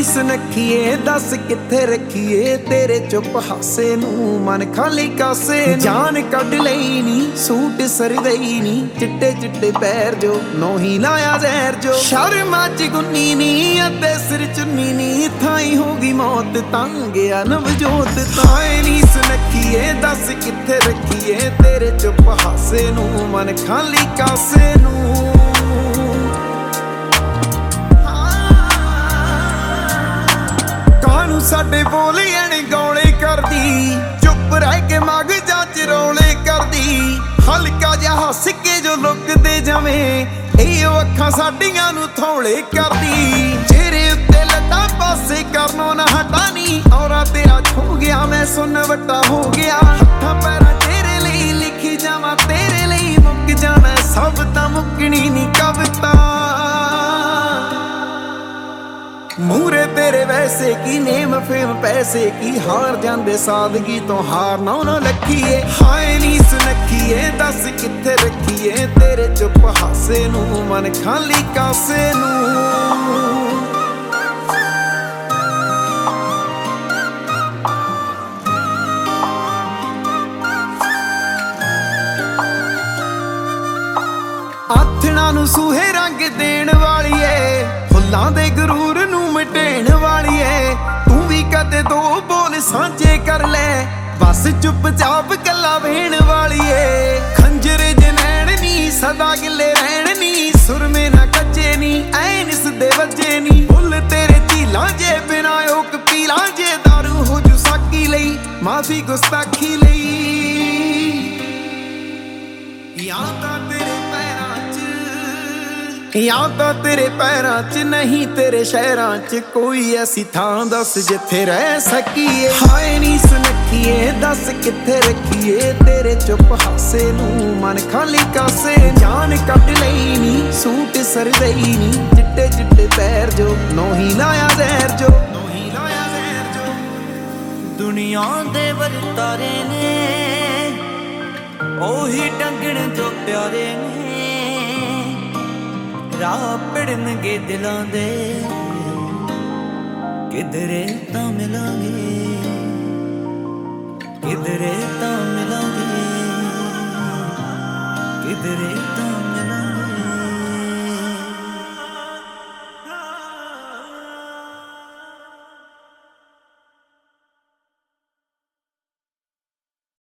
ਸੁਨੱਖੀਏ ਦੱਸ ਕਿੱਥੇ ਰੱਖੀਏ ਤੇਰੇ ਚੁੱਪ ਹਾਸੇ ਨੂੰ ਮਨ ਖਾਲੀ ਕਾਸੇ ਜਾਨ ਕੱਢ ਲਈ ਨੀ ਸੂਟ ਸਰਦਈ ਨੀ ਚਿੱਟੇ ਚਿੱਟੇ ਪੈਰ ਜੋ ਨੋਹੀ ਲਾਇਆ ਜ਼ਹਿਰ ਜੋ ਸ਼ਰਮਾ ਚ ਗੁੰਨੀ ਨੀ ਅੱਧੇ ਸਿਰ ਚੁੰਨੀ ਨੀ ਥਾਈ ਹੋ ਗਈ ਮੌਤ ਤੰਗਿਆ ਨਵਜੋਤ ਤਾਏ ਨੀ ਸੁਨੱਖੀਏ ਦੱਸ ਕਿੱਥੇ ਰੱਖੀਏ ਤੇਰੇ ਚੁੱਪ ਹਾਸੇ ਨੂੰ ਮਨ ਖਾਲੀ ਕਾਸੇ ਨੂੰ ਸਾਡੇ ਬੋਲੀਆਂ ਨੇ ਗੌਲੇ ਕਰਦੀ ਚੁੱਪ ਰਹਿ ਕੇ ਮਗਜਾਂ ਚ ਰੌਲੇ ਕਰਦੀ ਹਲਕਾ ਜਿਹਾ ਹੱਸ ਕੇ ਜੋ ਲੁਕਦੇ ਜਾਵੇਂ ਇਹ ਅੱਖਾਂ ਸਾਡੀਆਂ ਨੂੰ ਥੋਲੇ ਕਰਦੀ ਚਿਹਰੇ ਉੱਤੇ ਲੱਤਾਂ ਪਾਸੇ ਕਰਨੋਂ ਨਾ ਹਟਾ ਨੀ ਔਰਾ ਤੇਰਾ ਖੋ ਗਿਆ ਮੈਂ ਸੁਣ ਵੱਟਾ ਹੋ ਗਿਆ ਹੱਥਾਂ ਪੈਰਾਂ ਤੇਰੇ ਲਈ ਲਿਖੀ ਜਾਵਾਂ ਤੇਰੇ ਲਈ ਮੁੱਕ ਜਾਣਾ ਸਭ ਤਾਂ ਮੁੱਕਣੀ ਨੀ ਕਵਿਤਾ ਮੂਰੇ ਤੇਰੇ ਵੈਸੇ ਕੀ ਨੇਮ ਫੇਮ ਪੈਸੇ ਕੀ ਹਾਰ ਜਾਂਦੇ ਸਾਦਗੀ ਤੋਂ ਹਾਰ ਨਾ ਲੱਖੀਏ ਹਾਏ ਨੀ ਸੁਨੱਖੀਏ ਦੱਸ ਕਿੱਥੇ ਰੱਖੀਏ ਤੇਰੇ ਚੁੱਪ ਹਾਸੇ ਨੂੰ ਮਨ ਖਾਲੀ ਕਾਸੇ ਨੂੰ ਆਥਣਾ ਨੂੰ ਸੂਹੇ ਰੰਗ ਦੇਣ ਵਾਲੀਏ ਫੁੱਲਾਂ ਦੇ ਗਰੂਰ ਨੂੰ ਮਿਟੇਣ ਵਾਲੀਏ ਤੂੰ ਵੀ ਕਦੇ ਦੋ ਬੋਲ ਸਾਂਝੇ ਕਰ ਲੈ ਬਸ ਚੁੱਪਚਾਪ ਕੱਲਾ ਵੇਣ ਵਾਲੀਏ ਖੰਜਰ ਜਨੈਣ ਨੀ ਸਦਾ ਗਿੱਲੇ ਰਹਿਣ ਨੀ ਸੁਰਮੇ ਨਾ ਕੱਚੇ ਨੀ ਐਨ ਸਿੱਧੇ ਵੱਜੇ ਨੀ ਫੁੱਲ ਤੇਰੇ ਝੀਲਾਂ ਜੇ ਬਿਨਾ ਓਕ ਪੀਲਾਂ ਜੇ ਦਾਰੂ ਹੋ ਜੂ ਸਾਕੀ ਲਈ ਮਾਫੀ ਗੁਸਤਾਖੀ ਲਈ ਜਾਂ ਤਾਂ ਤੇਰੇ ਪੈਰਾਂ 'ਚ ਨਹੀਂ ਤੇਰੇ ਸ਼ਹਿਰਾਂ 'ਚ ਕੋਈ ਐਸੀ ਥਾਂ ਦੱਸ ਜਿੱਥੇ ਰਹਿ ਸਕੀਏ ਹਾਏ ਨੀ ਸੁਨੱਖੀਏ ਦੱਸ ਕਿੱਥੇ ਰੱਖੀਏ ਤੇਰੇ ਚੁੱਪ ਹਾਸੇ ਨੂੰ ਮਨ ਖਾਲੀ ਕਾਸੇ ਜਾਨ ਕੱਢ ਲਈ ਨੀ ਸੂਟ ਸਰਦਈ ਨੀ ਚਿੱਟੇ ਚਿੱਟੇ ਪੈਰ ਜੋ ਨੋਹੀ ਲਾਇਆ ਜ਼ਹਿਰ ਜੋ ਦੁਨੀਆ ਦੇ ਵਰਤਾਰੇ ਨੇ ਉਹੀ ਡੰਗਣ ਜੋ ਪਿਆਰੇ ਨੇ ਰਾਹ ਪੜਨਗੇ ਦਿਲਾਂ ਦੇ ਕਿਧਰੇ ਤਾਂ ਮਿਲਾਂਗੇ ਕਿਧਰੇ ਤਾਂ ਮਿਲਾਂਗੇ ਕਿਧਰੇ ਤਾਂ